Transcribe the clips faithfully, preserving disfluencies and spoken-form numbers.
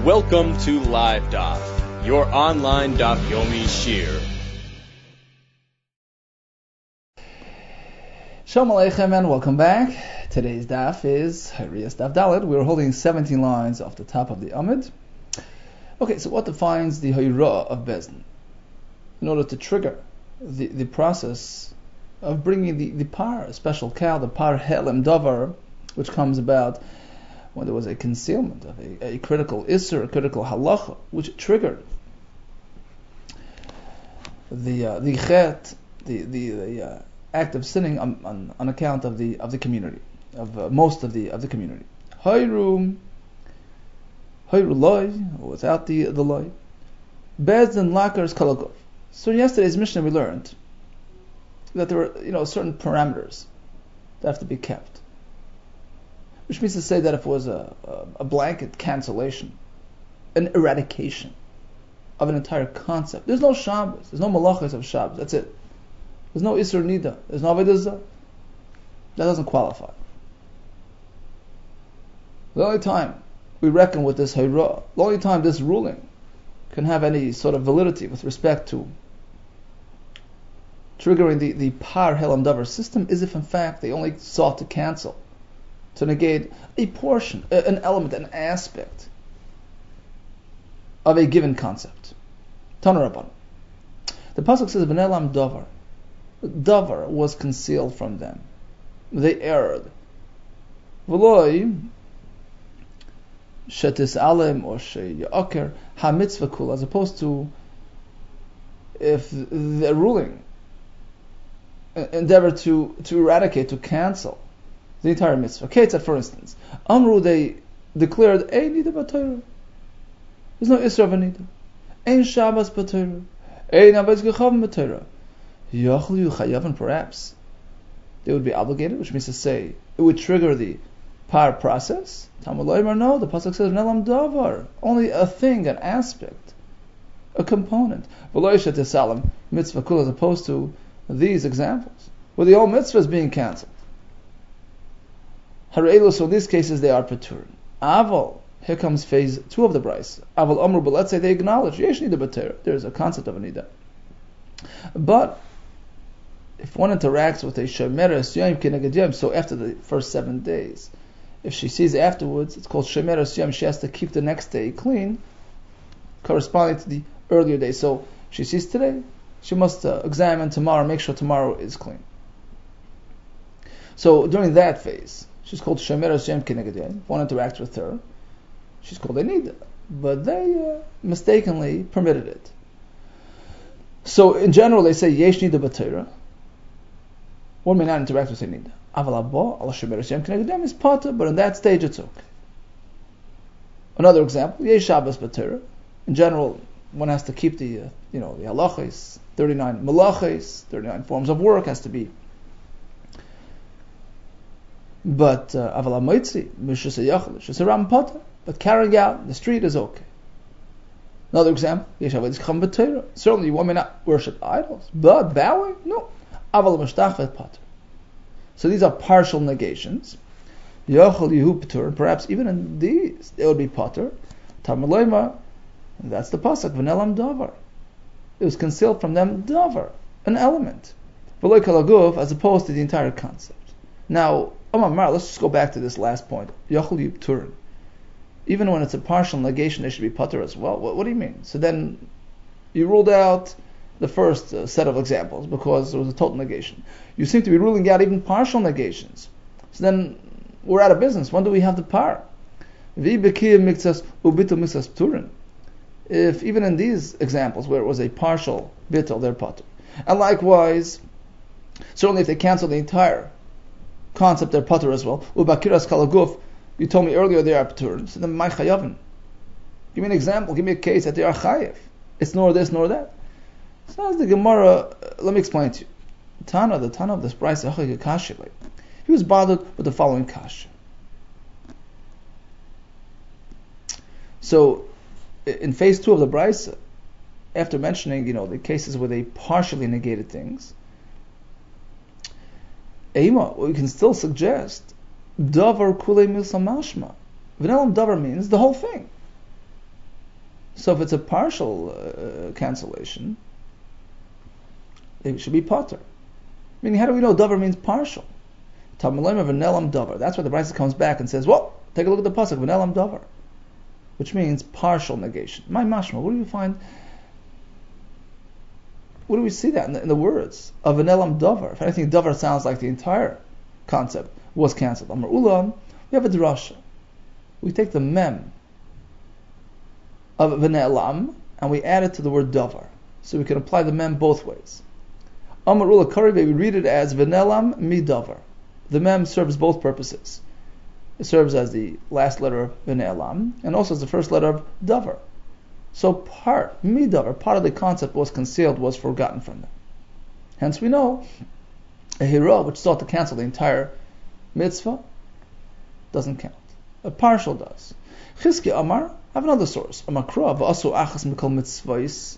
Welcome to Live Daf, your online Daf Yomi Shir. Shalom Aleichem and welcome back. Today's Daf is Hariyas Daf Dalet. We're holding seventeen lines off the top of the Amid. Okay, so what defines the Hayra of Bezdin? In order to trigger the, the process of bringing the, the par, a special cow, the par helem davar, which comes about when there was a concealment of a, a critical isser, a critical halacha, which triggered the uh, the chet, the the, the uh, act of sinning on, on, on account of the of the community, of uh, most of the of the community. Hayru, hayru loy, without the the loy, bezdin lakers kalakov. So in yesterday's Mishnah we learned that there were you know certain parameters that have to be kept. Which means to say that if it was a, a, a blanket cancellation, an eradication of an entire concept, there's no Shabbos, there's no malachas of Shabbos, that's it. There's no Isur Nida, there's no Avodah Zarah. That doesn't qualify. The only time we reckon with this Hayra, the only time this ruling can have any sort of validity with respect to triggering the, the Par Helam Davar system is if in fact they only sought to cancel, to negate a portion, an element, an aspect of a given concept. Tanu Rabban. The pasuk says, "V'nelam davar." Davar was concealed from them. They erred. V'loi shetis alem or sheyaker hamitzvah kul, as opposed to if the ruling endeavor to to eradicate, to cancel the entire mitzvah. Ketzat, for instance, Amru, they declared, Ein nida b'Torah. There's no Isra v'nida. Ein Shabbos b'Torah. Ein Avos Gechav b'Torah. Yachlu Chayav, perhaps they would be obligated, which means to say it would trigger the par process. Talmud Leimer, no, the pasuk says Nelam Davar, only a thing, an aspect, a component. V'lo yishet esalam mitzvah kul, as opposed to these examples where the whole mitzvah is being cancelled. Harelu, so in these cases they are patur. Aval, here comes phase two of the Bryce. Aval Amru, but let's say they acknowledge Yesh Nida b'Torah, there is a concept of a Nida. But if one interacts with a Shemeres Yom Keneged Yom, so after the first seven days, if she sees afterwards, it's called Shemeres Yom, she has to keep the next day clean, corresponding to the earlier day. So she sees today, she must uh, examine tomorrow, make sure tomorrow is clean. So during that phase, she's called Shemeres Yom Keneged Yom. If one interacts with her, she's called a Nida. But they uh, mistakenly permitted it. So in general, they say Yesh Nida b'Torah. One may not interact with a Nida. Aval Abba, al Shemeres Yom Keneged Yom is Potter, but in that stage it's okay. Another example, Yesh Shabbos b'Torah. In general, one has to keep the, uh, you know, the halachos, thirty-nine malachos, thirty-nine forms of work has to be. But aval ha'moitzi mishus hayachal shus haram potter. But carrying out the street is okay. Another example, yesh avodas chacham b'Torah. Certainly, one may not worship idols, but bowing, no. Aval mishtachvet potter. So these are partial negations. Yachal yehu patur. Perhaps even in these they would be potter. Talmud Leimer, that's the pasuk. V'nelam davar. It was concealed from them davar, an element. V'lo kalaguf, as opposed to the entire concept. Now, let's just go back to this last point. Yachal Yibturin. Even when it's a partial negation, they should be putter as well. What, what do you mean? So then, you ruled out the first uh, set of examples because there was a total negation. You seem to be ruling out even partial negations. So then, we're out of business. When do we have the par? If even in these examples where it was a partial bittul, they're putter. And likewise, certainly if they cancel the entire concept, they're patur as well. Ubakiras kalaguf, you told me earlier they are patur. So then, my chayavin. Give me an example. Give me a case that they are chayiv. It's nor this nor that. So as the Gemara, uh, let me explain to you. Tana, the Tana of this Bryce, he was bothered with the following kasha. So, in phase two of the Bryce, after mentioning, you know, the cases where they partially negated things, Eima, we can still suggest Davar Kulei Milsa Mashma. V'nelam Davar means the whole thing. So if it's a partial uh, cancellation, it should be pater. Meaning, how do we know davar means partial? Tamalim of v'nelam davar. That's why the Brisa comes back and says, well, take a look at the pasuk, v'nelam davar, which means partial negation. My mashma, what do you find? What do we see that in the, in the words of v'nelam davar? If anything, davar sounds like the entire concept was cancelled. Amar ulam, we have a drasha. We take the mem of v'nelam and we add it to the word davar, so we can apply the mem both ways. Amar ula karibe, we read it as v'nelam mi davar. The mem serves both purposes. It serves as the last letter of v'ne'elam, and also as the first letter of davar. So part, mi davar, part of the concept was concealed, was forgotten from them. Hence we know, a hira which sought to cancel the entire mitzvah doesn't count. A partial does. Chizki Amar, I have another source. Amakra v'asu achas mikol mitzvahis,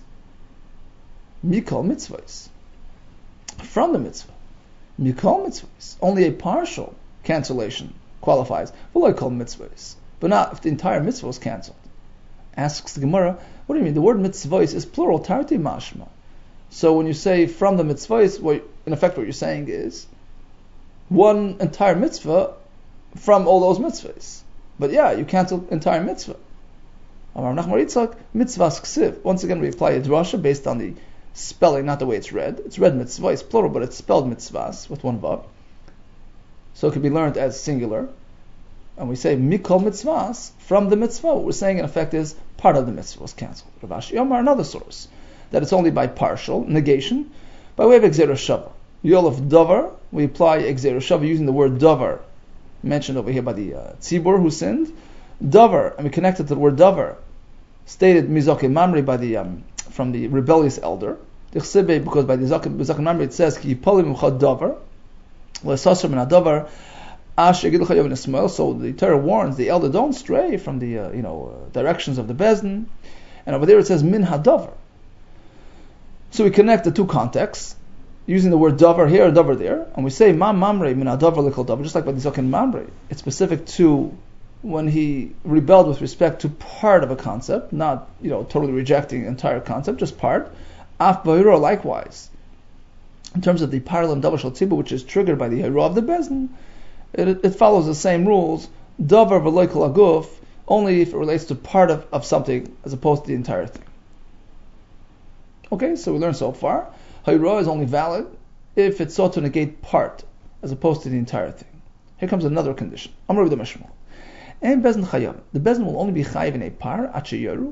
mikol mitzvahis. From the mitzvah. Mikol mitzvahs. Only a partial cancellation qualifies. V'lo kol mitzvahs. But not if the entire mitzvah was cancelled. Asks the Gemara, what do you mean? The word mitzvahs is plural, tarti mashma. So when you say from the mitzvahs, what, in effect what you're saying is one entire mitzvah from all those mitzvahs. But yeah, you cancelled entire mitzvah. Amar Nachman Yitzchak, mitzvahs ksiv. Once again we apply a drasha based on the spelling, not the way it's read. It's read mitzvah, it's plural, but it's spelled mitzvahs with one vav. So it can be learned as singular. And we say mikol mitzvahs, from the mitzvah. What we're saying in effect is part of the mitzvah was cancelled. Rav Ashi Omar, another source, that it's only by partial negation, by way of exer shava. Yol of davar, we apply exer shava using the word davar, mentioned over here by the uh, tzibur who sinned. Davar, and we connect it to the word davar, stated mizoke mamri by the um, from the rebellious elder. Because by the Zaken Mamre it says ki yipolim imcha davar le'sasar min hadavar ash yagid l'cha yavin Ismael. So the Torah warns the elder, don't stray from the uh, you know uh, directions of the bezdin. And over there it says min hadavar. So we connect the two contexts using the word davar here, davar there, and we say ma mamre min hadavar l'chol davar, just like by the Zaken Mamre. It's specific to when he rebelled with respect to part of a concept, not you know totally rejecting the entire concept, just part. Af b'hira, likewise, in terms of the parallel davar shel tzibur, which is triggered by the hira of the bezdin, it, it follows the same rules. Davar v'lo kol aguf, only if it relates to part of, of something as opposed to the entire thing. Okay, so we learned so far, hira is only valid if it sought to negate part as opposed to the entire thing. Here comes another condition. Amar Rabbi Mishmol. And bezdin chayav, the bezdin will only be chayav in a par achayaru,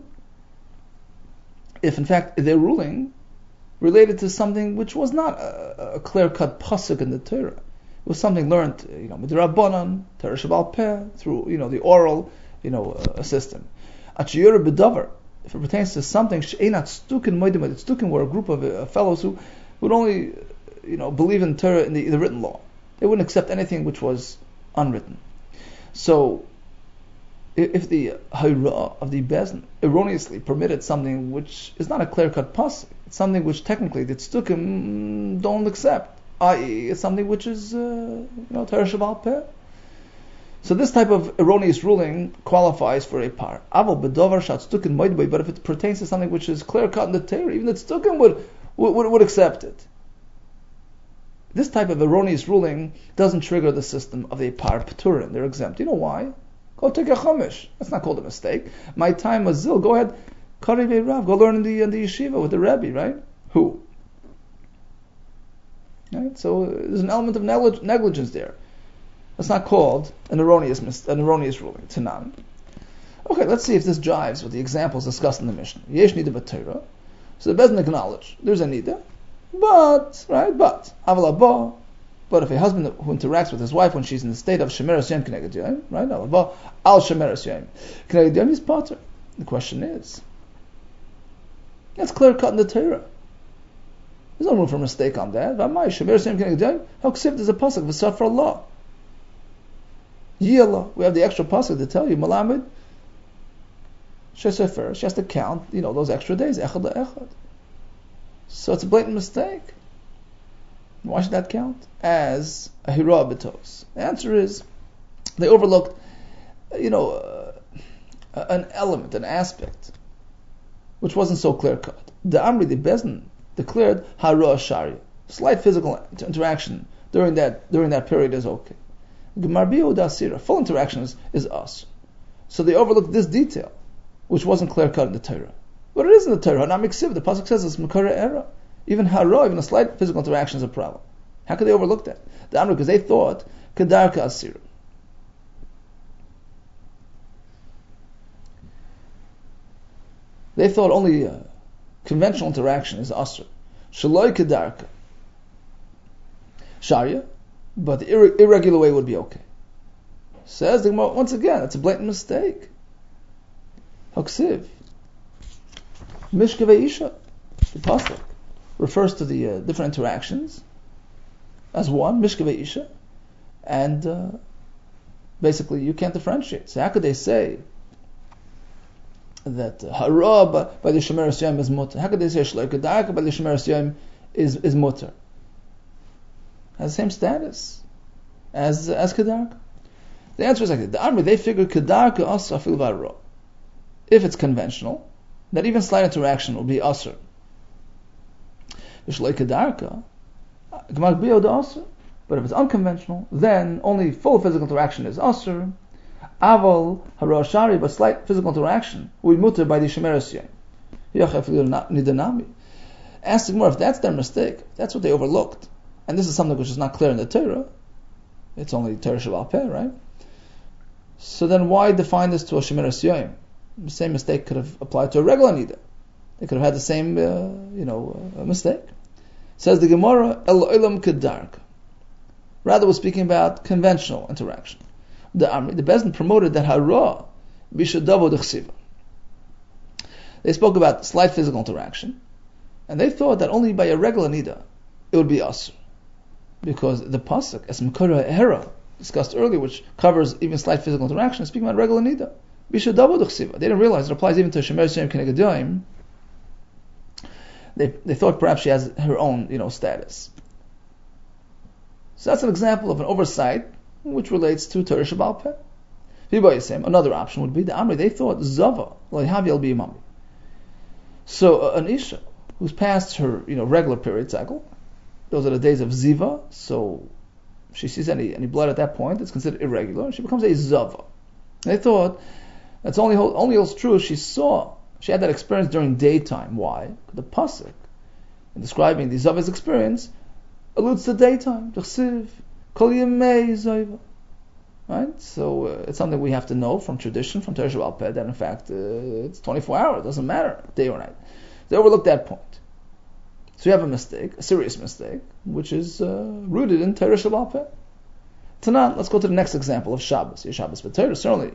if in fact their ruling related to something which was not a, a clear-cut pasuk in the Torah. It was something learned, you know, midrabanan, Torah Shabbal Peh, through you know the oral, you know, uh, system. Achayaru bedavar, if it pertains to something she'enat stukin moedim, stukin were a group of uh, fellows who would only, you know, believe in Torah in the, the written law. They wouldn't accept anything which was unwritten. So if the hira of the bezdin erroneously permitted something which is not a clear-cut pasuk, it's something which technically the tzdukim don't accept, that is, it's something which is uh, you know Torah Shabbal Peh. So this type of erroneous ruling qualifies for a par. Aval bedavar shat tzdukim moedbei, but if it pertains to something which is clear-cut in the Torah, even the tzdukim would, would would accept it. This type of erroneous ruling doesn't trigger the system of a par p'turin. They're exempt. You know why? Go take a chumash. That's not called a mistake. My time was zil. Go ahead, Karivei Rav. Go learn in the in the yeshiva with the Rebbe, right? Who? Right? So there's an element of negligence there. That's not called an erroneous an erroneous ruling. Tanan. Okay, let's see if this jives with the examples discussed in the Mishnah. Yesh nida b'Torah. So the Bezdin acknowledge there's a nida, but right, but aval haba. But if a husband who interacts with his wife when she's in the state of shemeres yom keneged yom, right? Al shemeres yom keneged yom is pater. The question is, that's clear cut in the Torah. There's no room for mistake on that. V'amai shemeres yom keneged yom. How ksiv there's a pasuk v'sar for Allah. Yiyallah. We have the extra pasuk to tell you malamed shesefer. She has to count, you know, those extra days echad echad. So it's a blatant mistake. Why should that count as a hira betos? The answer is they overlooked, you know, uh, an element, an aspect which wasn't so clear cut. The Amri, the Bezdin, declared Hara Sharia, slight physical interaction during that during that period is okay. Gemarbio Dasira, full interaction is, is us. So they overlooked this detail, which wasn't clear cut in the Torah. But it is in the Torah. Now, Miksiv, the pasuk says it's Makara Era. Even Hara, even a slight physical interaction is a problem. How could they overlook that? The Amri, because they thought Kedarka Asira. They thought only uh, conventional interaction is Asr. Shaloi Kedarka Sharia, but the ir- irregular way would be okay. Says the Gemara, once again, it's a blatant mistake. Haksiv. Mishkevei Isha. The pasuk refers to the uh, different interactions as one, Mishkevei Isha, and uh, basically you can't differentiate. So how could they say that Hara by, by the Shemer Yom is mutter? How could they say Shloi Kedarka by the Shemer Yom is, is mutter? Has the same status as as Kedarka? The answer is like that. The Amri, they figured Kedarka Asr Afil V'Hara. If it's conventional, that even slight interaction will be Asr. Shloi Kedarka, Gemar Bio the Asr. But if it's unconventional, then only full physical interaction is Asr. Aval Hara Shari, but slight physical interaction will be mutter by the Shemer Yom. Yachaf Nidanami. Ask the Gemara, if that's their mistake, that's what they overlooked. And this is something which is not clear in the Torah. It's only Torah Shabbat Peh, right? So then why define this to a Shemer Yom? The same mistake could have applied to a regular Nida. They could have had the same, uh, you know, uh, mistake. Says the Gemara, El Olam Kedarka. Rather, we're speaking about conventional interaction. The Amri, the Bezdin promoted that Hara Bishadavo Dechsiva. They spoke about slight physical interaction, and they thought that only by a regular Nida it would be Asr. Because the pasuk, as Makara Hera, discussed earlier, which covers even slight physical interaction, is speaking about regular Nida. Bishadavo Dechsiva. They didn't realize it applies even to Shemer Yom Keneged Yom. They they thought perhaps she has her own, you know, status. So that's an example of an oversight which relates to Torah Shabbat Peh. Another option would be the Amri. They thought Zava Loihavi al Biyamami. So uh, an Isha who's past her, you know, regular period cycle, those are the days of Ziva. So she sees any any blood at that point, it's considered irregular. She becomes a Zava. And they thought that's only only holds true. She saw she had that experience during daytime. Why? The pasuk in describing the Zava's experience alludes to daytime. Right? So uh, it's something we have to know from tradition, from Torah Shabbat Peh, that in fact uh, it's twenty-four hours, it doesn't matter, day or night. They overlooked that point. So you have a mistake, a serious mistake, which is uh, rooted in Torah Shabbat Peh. Tanan, let's go to the next example of Shabbos. Shabbos B'Torah, certainly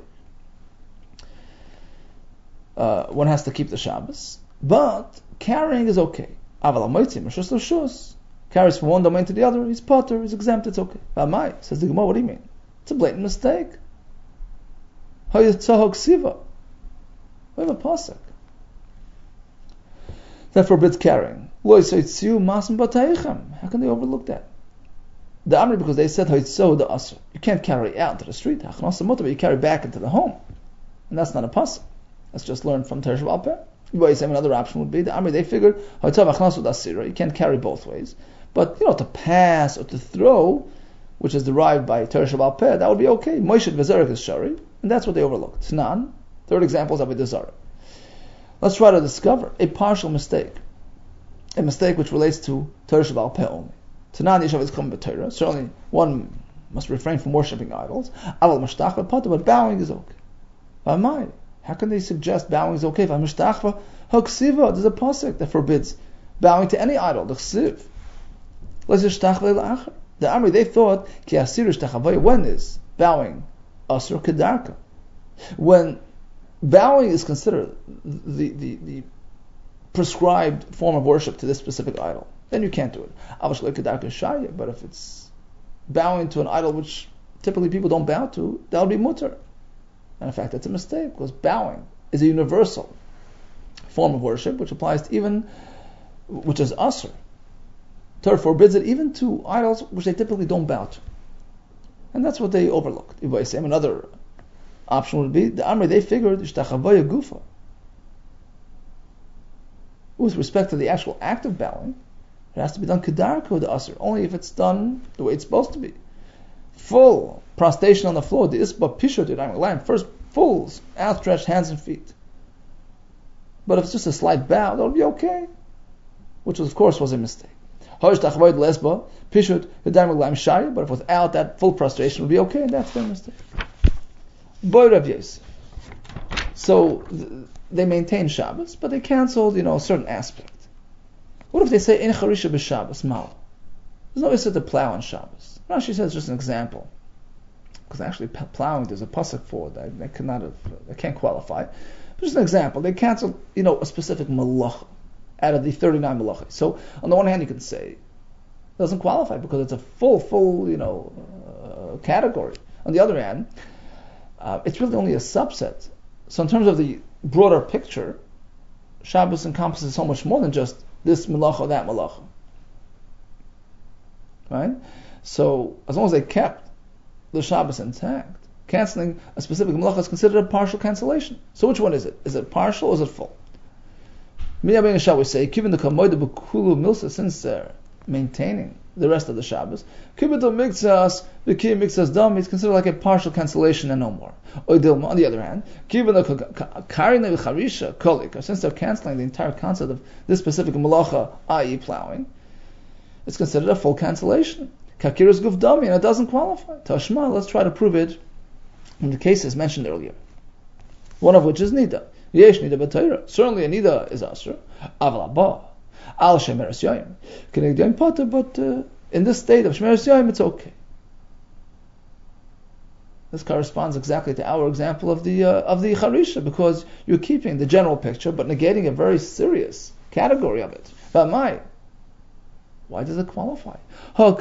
uh, one has to keep the Shabbos, but carrying is okay. Aval HaMotzim, Rishus L'Rishus, carries from one domain to the other, he's potter, he's exempt, it's okay. V'amai, says the Gemara, what do you mean? It's a blatant mistake. Hayatzahok Siva. We have a pasuk that forbids carrying. How can they overlook that? The Amri, because they said Hayatzahu the Asr. You can't carry out into the street, but you carry back into the home. And that's not a pasuk. That's just learned from Torah Shabbat Peh. Another option would be the Amri, they figured you can't carry both ways. But you know, to pass or to throw, which is derived by Torah Shabbat Peh, that would be okay. Moshe V'Zerek is Shari, and that's what they overlooked. Tanan, third example is Avodah Zarah. Let's try to discover a partial mistake, a mistake which relates to Torah Shabbat Peh only. Tanan Yishav is coming Torah. Certainly, one must refrain from worshipping idols. Aval Mashtachva Pata, but bowing is okay. V'amai, how can they suggest bowing is okay? V'Mashtachva Haksiva, there's a pasuk that forbids bowing to any idol. The Chsiv. Let's just La'achar. The Amri, they thought, Ki Asirish Tachavaya, when is bowing Asr Kedarka? When bowing is considered the, the, the prescribed form of worship to this specific idol, then you can't do it. Avashloi Kedarka Shaya, but if it's bowing to an idol which typically people don't bow to, that would be mutter. And in fact, that's a mistake, because bowing is a universal form of worship which applies to even, which is Asr. Torah forbids it even to idols which they typically don't bow to. And that's what they overlooked. Another option would be, the Amri, they figured, Ishtachavaya Gufa. with respect to the actual act of bowing, it has to be done kedarko the asr, only if it's done the way it's supposed to be. Full prostration on the floor, the isba pishot yadayim, first full outstretched hands and feet. But if it's just a slight bow, that'll be okay, which of course was a mistake. But if without that full prostration, it will be okay, and that's their mistake. So they maintain Shabbos, but they canceled, you know, a certain aspect. What if they say in charisha b'Shabbos mal? There's no issue to plow on Shabbos. Rashi says just an example, because actually plowing there's a pasuk for it. They, they cannot have, they can't qualify. But just an example, they canceled, you know, a specific malacha out of the thirty-nine malachas. So on the one hand, you can say it doesn't qualify because it's a full, full, you know, uh, category. On the other hand, uh, it's really only a subset. So in terms of the broader picture, Shabbos encompasses so much more than just this malacha, that malacha. Right? So as long as they kept the Shabbos intact, canceling a specific malacha is considered a partial cancellation. So which one is it? Is it partial or is it full? Shall we say, given the kamoida b'kulu milsa, since they're maintaining the rest of the Shabbos, kibbutz mixas v'kiyam mixas dam, it's considered like a partial cancellation and no more. On the other hand, given the karina v'charisha kolik, since they're canceling the entire concept of this specific malacha, that is plowing, it's considered a full cancellation. Kakiras guf dami, and it doesn't qualify. Tashma, let's try to prove it in the cases mentioned earlier. One of which is nida. Yesh nida b'Torah. Certainly a nida is asr. Aval abba. Al shemeres yoyim. Keneged yoyim potter, but uh, in this state of shemeres yoyim, it's okay. This corresponds exactly to our example of the uh, of the charisha, because you're keeping the general picture, but negating a very serious category of it. V'amai. Why does it qualify? You're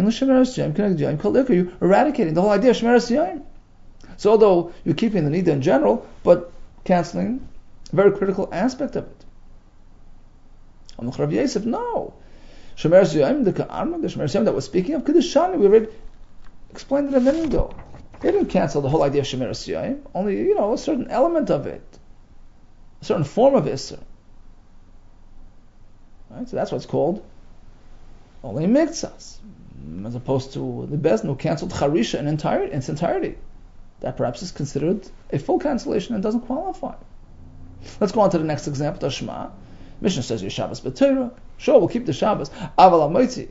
eradicating the whole idea of shemeres yoyim. So although you're keeping the nida in general, but canceling a very critical aspect of it. On the Rav Yosef, no. Shemeres yoyim, the Ka'arma, the shemeres yoyim that we're speaking of, Kedeshani, we already explained it a minute ago. They didn't cancel the whole idea of shemeres yoyim, only, you know, a certain element of it, a certain form of Isser. Right? So that's what's called only miktsas, as opposed to the Bezdin who canceled Charisha in, entire, in its entirety. That perhaps is considered a full cancellation and doesn't qualify. Let's go on to the next example, Tashma. Mishnah says your Shabbos b'Torah. Sure, we'll keep the Shabbos. Aval ha'moitzi.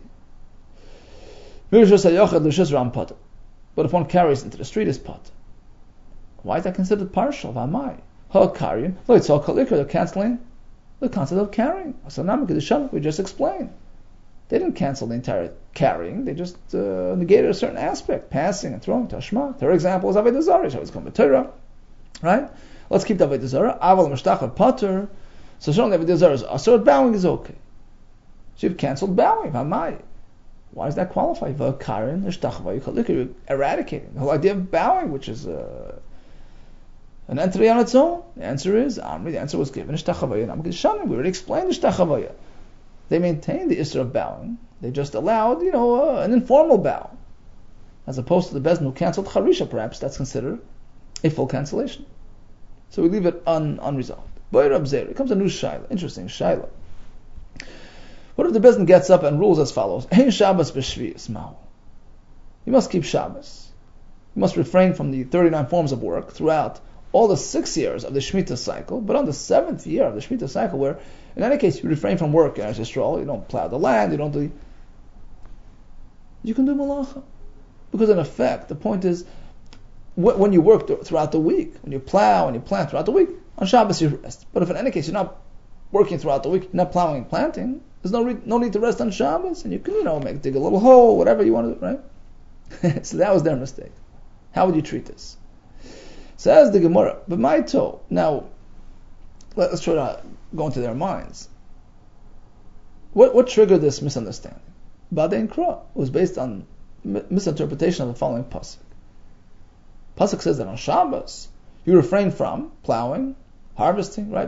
But if one carries into the street, is pot. Why is that considered partial? V'amai. Ha-karin. Lo yitzal kalikar. They're cancelling the concept of carrying. We just explained. They didn't cancel the entire carrying. They just uh, negated a certain aspect, passing and throwing. Tashma. Third example is Avodah Zarah. Shabbos come b'Torah. Right? Let's keep the Avodah Zarah. Aval mishtachar pater. So certainly Avodah Zarah is asur. Bowing is okay. So you've cancelled bowing. V'amai. Why does that qualify? V'karin mishtachar v'yikalikar. You're eradicating the whole idea of bowing, which is uh, an entity on its own. The answer is Amri. The answer was given. Ishtachavaya namgid shanim. We already explained Ishtachavaya. They maintained the issur of bowing. They just allowed, you know, uh, an informal bow, as opposed to the Bezdin who canceled Charisha. Perhaps that's considered a full cancellation. So we leave it un, unresolved. It comes a new shaila. Interesting shaila. What if the Bezdin gets up and rules as follows? Hein Shabbos b'shvius ma'u. You must keep Shabbos. You must refrain from the thirty-nine forms of work throughout all the six years of the Shemitah cycle, but on the seventh year of the Shemitah cycle, where in any case you refrain from work as Yisrael, you don't plow the land, you don't do, you can do malacha. Because in effect, the point is, when you work throughout the week, when you plow and you plant throughout the week, on Shabbos you rest. But if in any case you're not working throughout the week, you're not plowing and planting, there's no re- no need to rest on Shabbos, and you can, you know, make dig a little hole, whatever you want to do, right? So that was their mistake. How would you treat this? Says the Gemara, but my toe. Now, let's try to go into their minds. What what triggered this misunderstanding? Badein Kra was based on m- misinterpretation of the following pasuk. Pasuk says that on Shabbos you refrain from plowing, harvesting, right?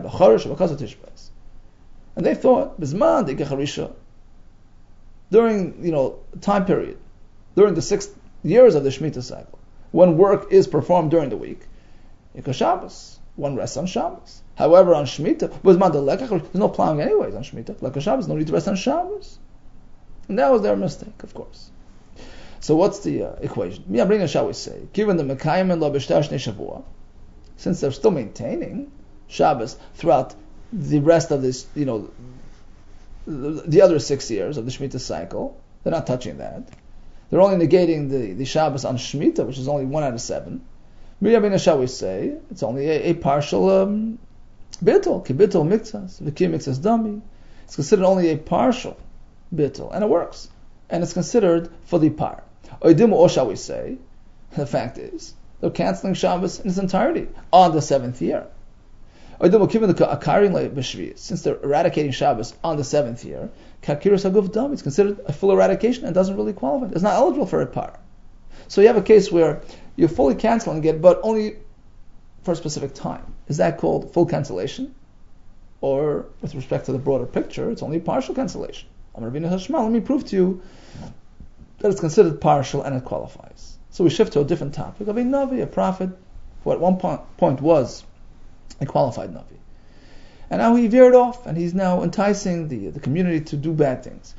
And they thought bizman de gecharisha, during, you know, time period, during the six years of the Shemitah cycle, when work is performed during the week, Yikah Shabbos. one rests on Shabbos. However, on Shemitah, there's no plowing anyways on Shemitah. Like a Shabbos, no need to rest on Shabbos. And that was their mistake, of course. So what's the uh, equation? Mi'abringa, shall we say, given the Mekayim and Lo B'shtar Shnei Shavua, since they're still maintaining Shabbos throughout the rest of this, you know, the, the other six years of the Shemitah cycle, they're not touching that. They're only negating the, the Shabbos on Shemitah, which is only one out of seven. Mi'abringa, shall we say, it's only a, a partial um, bittul, ki bittul mikzas, v'ki mikzas dami. It's considered only a partial bittul, and it works. And it's considered fully par. Oidimu, or shall we say, the fact is, they're canceling Shabbos in its entirety on the seventh year. Oidimu, given the akarin b'shvi, since they're eradicating Shabbos on the seventh year, kakiris haguf dam, it's considered a full eradication and doesn't really qualify. It's not eligible for a par. So you have a case where you're fully canceling it, but only for a specific time. Is that called full cancellation? Or, with respect to the broader picture, it's only partial cancellation. Let me prove to you that it's considered partial and it qualifies. So we shift to a different topic of a Navi, a prophet, who at one point, point was a qualified Navi. And now he veered off, and he's now enticing the, the community to do bad things.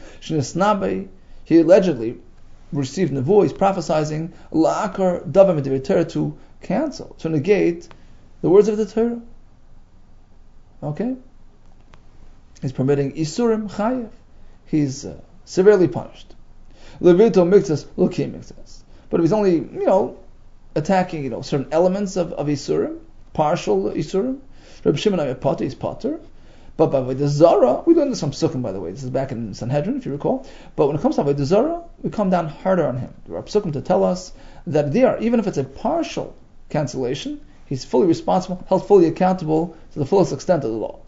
He allegedly received Nevuah, he's prophesying La'akar Davam Medivei Torah, to cancel, to negate the words of the Torah. Okay? He's permitting Isurim Chayev. He's uh, severely punished. Levito mixes, Luki mixes. But if he's only, you know, attacking, you know, certain elements of, of Isurim, partial Isurim, Reb Shimon Amir Potter is Potter. But by the Zara, we learned this from Sukkim, by the way. This is back in Sanhedrin, if you recall. But when it comes to Avodah Zara, we come down harder on him. There are Sukkim to tell us that there, even if it's a partial cancellation, he's fully responsible, held fully accountable to the fullest extent of the law.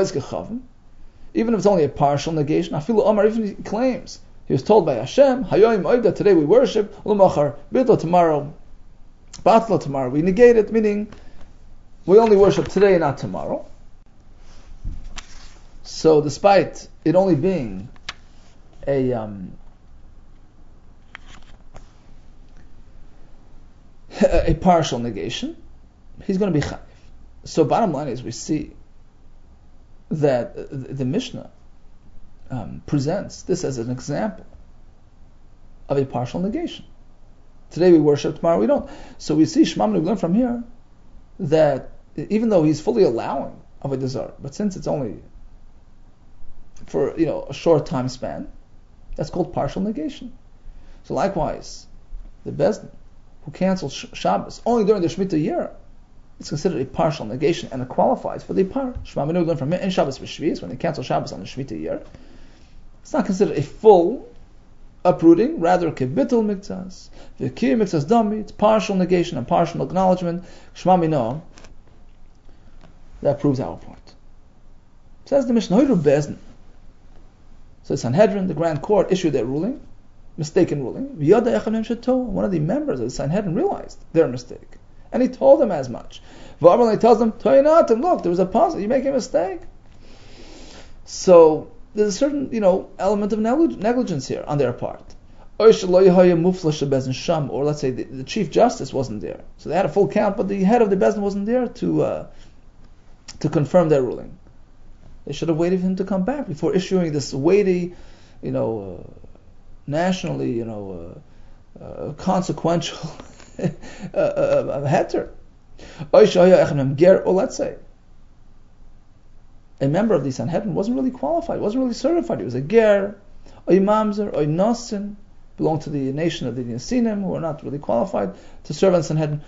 Even if it's only a partial negation, Afilu Omar, even if he claims he was told by Hashem, Hayoim Oivda, today we worship, Ulumachar, Bidla, tomorrow, Batla, tomorrow we negate it, meaning we only worship today and not tomorrow. So despite it only being a um, a partial negation, he's going to be chayiv. So bottom line is, we see that the Mishnah um, presents this as an example of a partial negation. Today we worship, tomorrow we don't. So we see Shema, we learn from here that even though he's fully allowing Avodah Zarah, but since it's only for, you know, a short time span, that's called partial negation. So likewise, the Bezdin who cancels Shabbos only during the Shemitah year, it's considered a partial negation, and it qualifies for the par. Shema Minu learned from in Shabbos v'Shvius, when they cancel Shabbos on the Shemitah year, it's not considered a full uprooting, rather kebitul mikzas, v'kir mikzas dami, it's partial negation and partial acknowledgement. Shema Minu, that proves our point. Says the Mishnah, Hoyru Bezdin. So the Sanhedrin, the Grand Court, issued their ruling, mistaken ruling. One of the members of the Sanhedrin realized their mistake, and he told them as much. He tells them, look, there was a puzzle, you make a mistake. So there's a certain, you know, element of negligence here on their part. Or let's say the, the Chief Justice wasn't there. So they had a full count, but the head of the Bezdin wasn't there to uh, to confirm their ruling. They should have waited for him to come back before issuing this weighty, you know, uh, nationally, you know, uh, uh, consequential uh, uh, heter. Or let's say a member of the Sanhedrin wasn't really qualified, wasn't really certified. He was a ger, or mamzer, or nosin, belonged to the nation of the Yasinim, who are not really qualified to serve on Sanhedrin.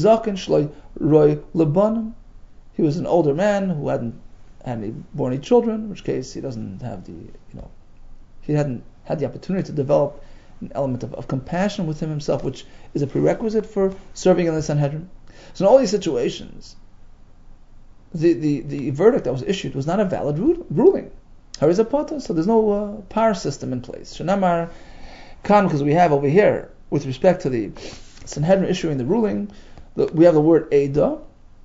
He was an older man who hadn't had any born any children, in which case he doesn't have the, you know, he hadn't had the opportunity to develop an element of, of compassion within himself, which is a prerequisite for serving in the Sanhedrin. So in all these situations, the, the, the verdict that was issued was not a valid ru- ruling. Harizapata, so there's no uh, power system in place. Shanamar Khan, because we have over here, with respect to the Sanhedrin issuing the ruling, the, we have the word Eidah.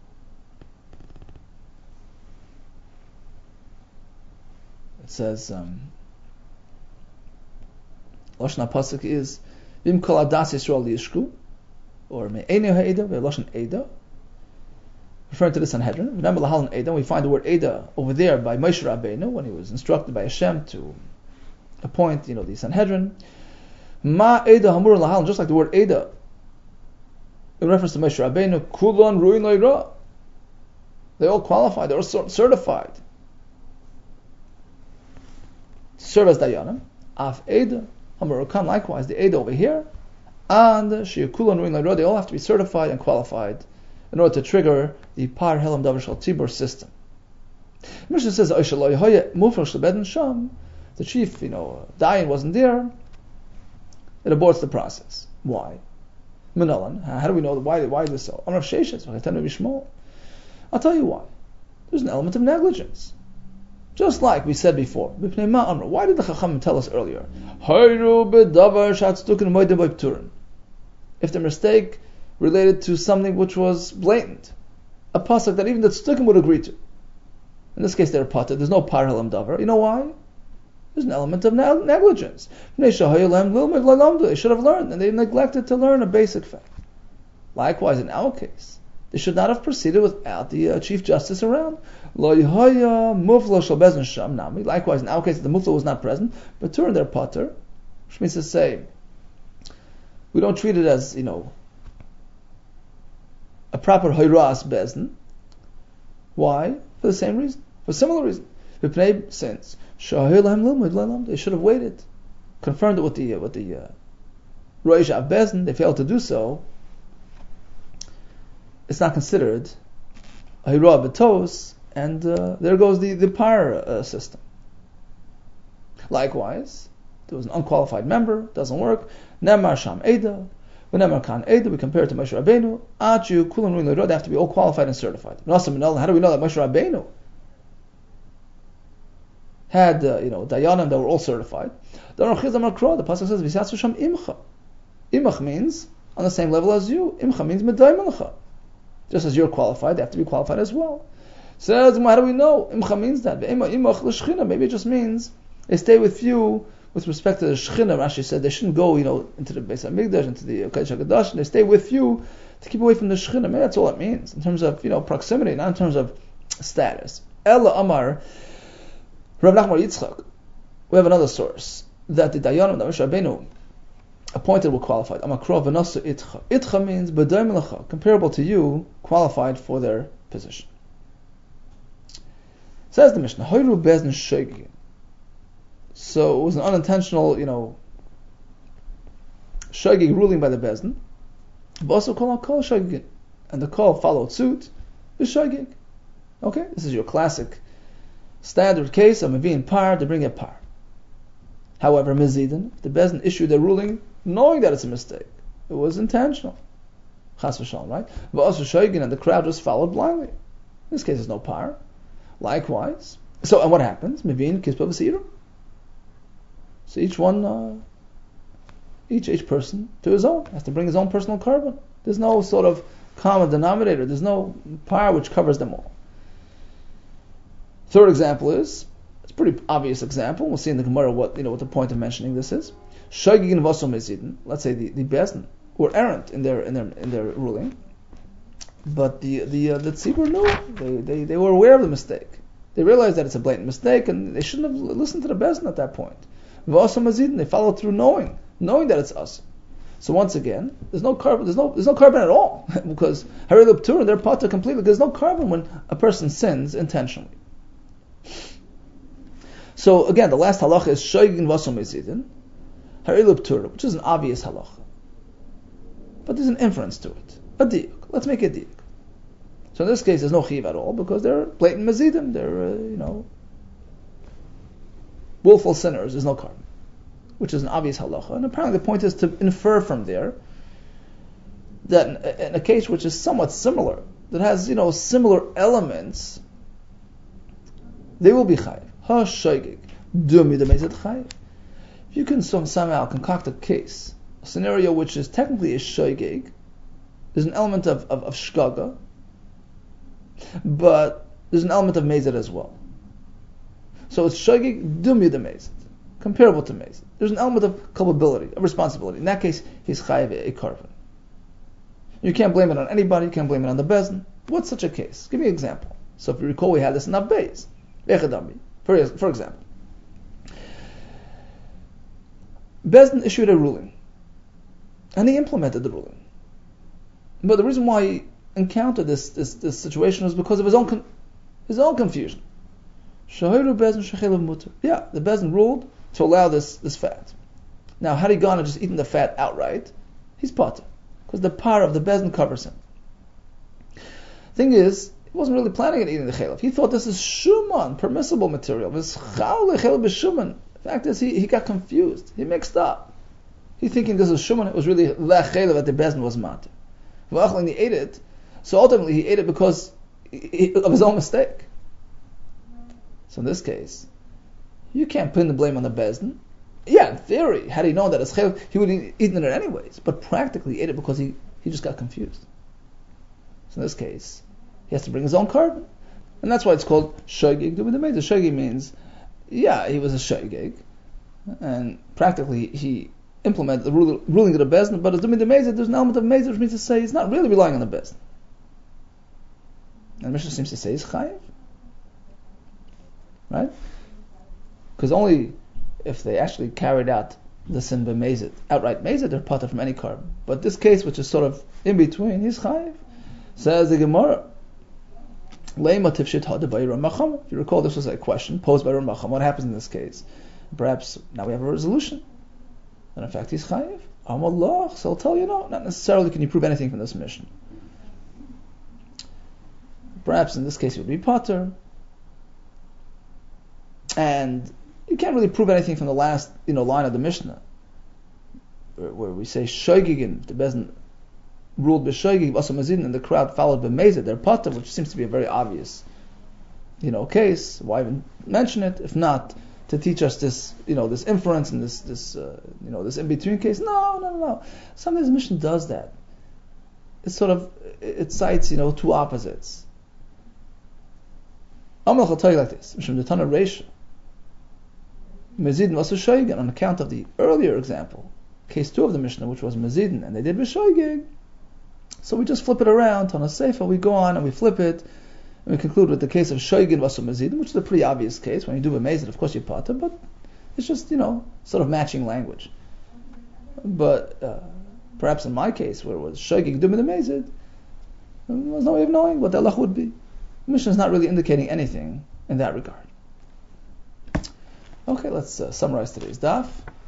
It says, um, Lashon HaPasuk is, Vim kol adas Yisrael yishku, or Me'enei ha'eda, ve'lashon Eidah, referring to the Sanhedrin. Remember Lahal and Eda, we find the word Eda over there by Moshe Rabbeinu when he was instructed by Hashem to appoint, you know, the Sanhedrin. Ma Eda Hamur Lahal, just like the word Eda in reference to Moshe Rabbeinu, Kulon Ruin Loira. They all qualified, they all certified to serve as Dayanim. Af Eda Hamur Kan, likewise the Eda over here, and Shia Kulon Ruin Loira, they all have to be certified and qualified in order to trigger the Par Helam Davar Shal Tibur system. Mishnah says, the chief, you know, Dayan wasn't there, it aborts the process. Why? Manalan. How do we know why? Why is this so? I'll tell you why. There's an element of negligence. Just like we said before. Why did the Chachamim tell us earlier? If the mistake related to something which was blatant, a pasuk that even the tzdukim would agree to. In this case, they're pater. There's no par halam davar. You know why? There's an element of negligence. They should have learned, and they neglected to learn a basic fact. Likewise, in our case, they should not have proceeded without the uh, chief justice around. Likewise, in our case, the mufla was not present, but turn their pater, which means to say, we don't treat it as, you know, a proper hoiras bezdin. Why? For the same reason. For a similar reason. Since they should have waited, confirmed it with the with the uh, Rosh Av Bezdin. They failed to do so. It's not considered a hira betos, and uh, there goes the the par uh, system. Likewise, there was an unqualified member. Doesn't work. Nemar sham eda. Whenever Khan Eda, we compare it to Moshe Rabbeinu. Achu kulam ruin le'rod. They have to be all qualified and certified. How do we know that Moshe Rabbeinu had, uh, you know, Dayanim that were all certified? The pasuk says, "V'satzu sham imcha." Imach means on the same level as you. Imcha means medayim lecha. Just as you're qualified, they have to be qualified as well. Says, how do we know? Imcha means that. Imach l'shchina. Maybe it just means they stay with you. With respect to the Shechina, Rashi said they shouldn't go, you know, into the Beis Hamikdash, into the Kodesh HaKadosh, and they stay with you to keep away from the Shechina. Maybe that's all it means in terms of, you know, proximity, not in terms of status. Ella Amar, Rav Nachman Yitzchak. We have another source that the Dayanim that Moshe Rabbeinu appointed were qualified. Amar Krov v'nasu itcha. Itcha means b'day melacha, comparable to you, qualified for their position. Says the Mishnah, Hoyru bezdin shogegin. So it was an unintentional, you know, shogeg ruling by the bezdin. But also call kol shogegin, and the call followed suit. The shogeg. Okay, this is your classic standard case of mevin par to bring a par. However, mezidin, the bezdin issued a ruling knowing that it's a mistake. It was intentional. Chas v'shalom, right? But also shogeg, and the crowd just followed blindly. In this case, there's no par. Likewise. So, and what happens? Mevin kispa v'seiru. So each one, uh, each each person to his own, has to bring his own personal carbon. There's no sort of common denominator. There's no par which covers them all. Third example is, it's a pretty obvious example. We'll see in the Gemara what, you know, what the point of mentioning this is. Shogegin v'oso mezidin. Let's say the the bezdin were errant in their in their in their ruling, but the the uh, the tzibur knew. They, they they were aware of the mistake. They realized that it's a blatant mistake, and they shouldn't have listened to the bezdin at that point. They follow through knowing, knowing that it's us. So once again, there's no carbon. There's no there's no carbon at all because Harei L'Ptur, they're pater completely. There's no carbon when a person sins intentionally. So again, the last halacha is shogegin v'oso mezidin, Harei L'Ptur, which is an obvious halacha, but there's an inference to it. A diuk. Let's make it diuk. So in this case, there's no chiv at all because they're blatant mezidim. They're uh, you know. willful sinners, there's no carbon, which is an obvious halacha. And apparently the point is to infer from there that in, in a case which is somewhat similar, that has, you know, similar elements, they will be chayiv. Ha shogeg, dumi de mezid chayiv. If you can some, somehow concoct a case, a scenario which is technically a shogeg, there's an element of, of, of shgaga, but there's an element of mezid as well. So it's shogeg dumi de mezid, comparable to mezid. There's an element of culpability, of responsibility. In that case, he's chayiv a carbon. You can't blame it on anybody. You can't blame it on the bezdin. What's such a case? Give me an example. So if you recall, we had this in Abbeis. For, for example, Bezdin issued a ruling, and he implemented the ruling. But the reason why he encountered this this, this situation was because of his own con- his own confusion. Yeah, the Bezdin ruled to allow this, this fat. Now, had he gone and just eaten the fat outright, he's potter, because the power of the Bezdin covers him. Thing is, he wasn't really planning on eating the chelav. He thought this is shuman, permissible material. The fact is, he, he got confused. He mixed up. He thinking this is shuman, it was really lech chelav that the Bezdin was matter. He ate it, so ultimately he ate it because he, of his own mistake. So in this case, you can't pin the blame on the Bezdin. Yeah, in theory, had he known that it's chelav, he would have eaten it anyways. But practically, he ate it because he, he just got confused. So in this case, he has to bring his own carbon. And that's why it's called shogeg. The shogeg means, yeah, he was a shogeg. And practically, he implemented the ruling of the Bezdin, but as the Mezid, there's an element of Mezid which means to say he's not really relying on the Bezdin. And the Mishnah seems to say he's chayiv. Right? Because only if they actually carried out the sin b'mezid, outright mezid, they're potter from any carbon. But this case, which is sort of in between, he's chayiv. Says the Gemara, if you recall, this was a question posed by Ramacham. What happens in this case? Perhaps now we have a resolution. And in fact, he's chayiv. Amallah, so I'll tell you no. Not necessarily can you prove anything from this mission. Perhaps in this case, he would be potter. And you can't really prove anything from the last, you know, line of the Mishnah, where, where we say shoygigin, the Bezdin ruled b'shoygig, v'asamazin, and the crowd followed b'mezid, their potter, which seems to be a very obvious, you know, case. Why even mention it? If not to teach us this, you know, this inference and this, this, uh, you know, this in between case. No, no, no, no. Sometimes the Mishnah does that. It's sort of, it cites, you know, two opposites. Amalach will tell you like this: Mishum the Tana Reisha. Mezidin was Shoygin on account of the earlier example, case two of the Mishnah, which was Mezidin, and they did B'Shoygig. So we just flip it around, on a Sefer, we go on and we flip it, and we conclude with the case of Shoygin was Mezidin, which is a pretty obvious case. When you do B'Mezid, of course you potter, but it's just, you know, sort of matching language. But uh, perhaps in my case, where it was Shoygig Dum B'Mezid, there was no way of knowing what the halach would be. The Mishnah is not really indicating anything in that regard. Okay, let's uh, summarize today's daf.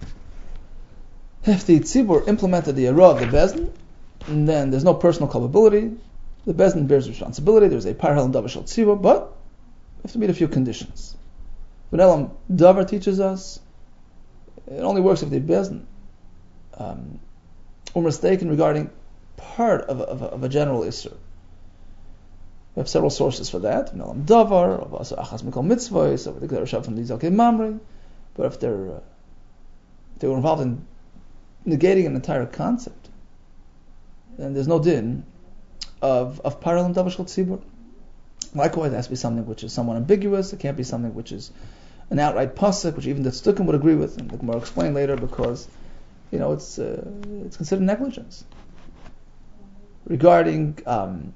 If the tzibur implemented the Arah of the Bezdin, and then there's no personal culpability, the Bezdin bears responsibility, there's a parhel and davar shel tzibur, but we have to meet a few conditions. When Elam Davar teaches us, it only works if the Bezdin um, were mistaken regarding part of, of, of a general issur. We have several sources for that. Melam Davar, of also Achas Mikol Mitzvahs, of the Gdar from the Zalkei Mamre. But if they're uh, if they were involved in negating an entire concept, then there's no din of of parallel and Davar Shel Tzibur. Likewise, it has to be something which is somewhat ambiguous. It can't be something which is an outright pasuk, which even the Tzdukim would agree with, and the Gemara will explain later, because you know it's uh, it's considered negligence. Regarding um,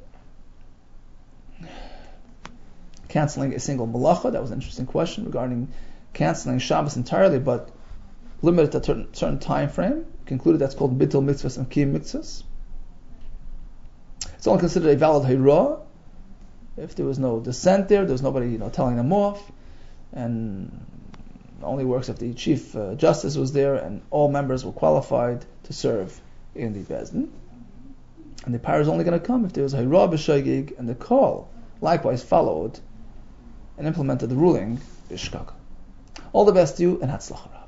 canceling a single malacha, that was an interesting question regarding canceling Shabbos entirely, but limited to a certain, certain time frame. Concluded that's called bittul mitzvahs and kiyum mitzvahs. It's only considered a valid hayrah if there was no dissent there, there was nobody, you know, telling them off, and it only works if the chief uh, justice was there and all members were qualified to serve in the Bezdin. And the power is only going to come if there was a hayrah b'shoygig and the call likewise followed and implemented the ruling b'shkaka. All the best to you, and hatzlacha.